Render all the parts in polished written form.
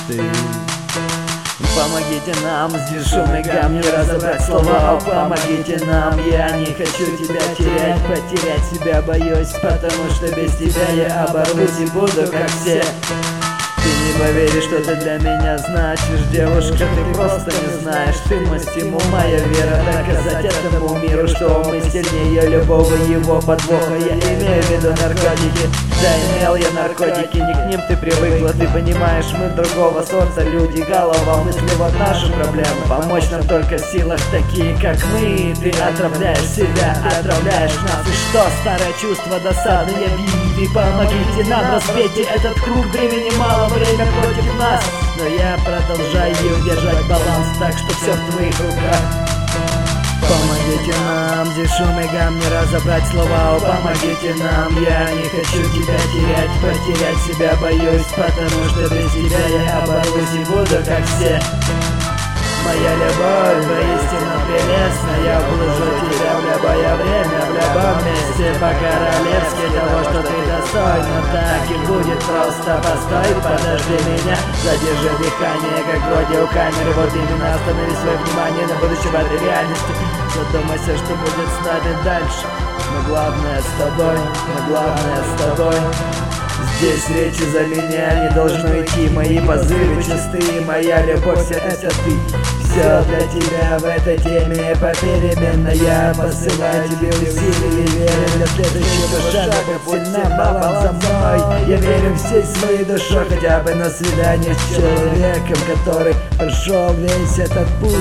мечты. Помогите нам, здесь шум и гам, не разобрать слова. Помогите нам, я не хочу тебя терять, потерять себя боюсь, потому что без тебя я оборвусь и буду как все. Ты не поверишь, что ты для меня значишь, девушка, ты просто не знаешь. Ты мой стимул, моя вера, доказать этому миру, что мы сильнее любого его подвоха. Я имею в виду наркотики, да, имел я наркотики, не к ним ты привыкла. Ты понимаешь, мы другого сорта люди, голова мысли вот наши проблемы. Помочь нам только в силах такие, как мы. Ты отравляешь себя, отравляешь нас. И что, старое чувство досадные обиды? Помогите нам, разбейте этот круг, времени мало, время против нас. Но я продолжаю держать баланс, так что все в твоих руках. Помогите нам, здесь шум и гам, не разобрать слова. Помогите нам, я не хочу тебя терять, потерять себя боюсь, потому что без тебя я оборвусь и буду как все. Моя любовь воистину прелестна, я вложу тебя в любое время, в любом месте, по-королевски того, что ты достойна. Так и будет, просто постой, подожди меня, задержи дыхание, как вроде у камеры. Вот именно останови свое внимание на будущем, в этой реальности. Задумайся, что будет с нами дальше. Но главное с тобой, но главное с тобой. Здесь речи за меня не должно идти, мои позывы чистые, моя любовь, все это ты. Все для тебя в этой теме попеременно. Я посылаю тебе усилия, верю для следующего шага. Будь сильна, баланс за мной. Я верю всей своей душой, хотя бы на свидание с человеком, который прошел весь этот путь.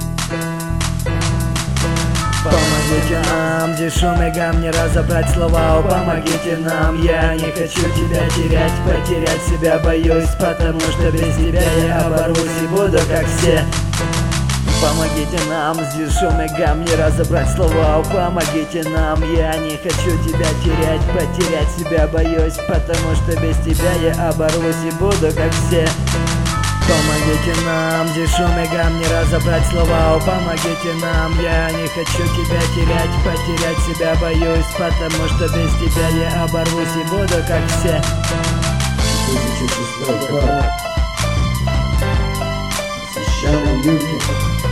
Помогите нам, здесь шум и гам, не разобрать слова. Помогите нам, я не хочу тебя терять, потерять себя боюсь, потому что без тебя я оборвусь и буду как все. Помогите нам, здесь шум и гам, не разобрать слова. Помогите нам, я не хочу тебя терять, потерять себя боюсь, потому что без тебя я оборвусь и буду как все. Помогите нам, здесь шум и гам, не разобрать слова. Помогите нам, я не хочу тебя терять, потерять себя боюсь, потому что без тебя я оборвусь и буду как все. 2006 год. Освещал юбки.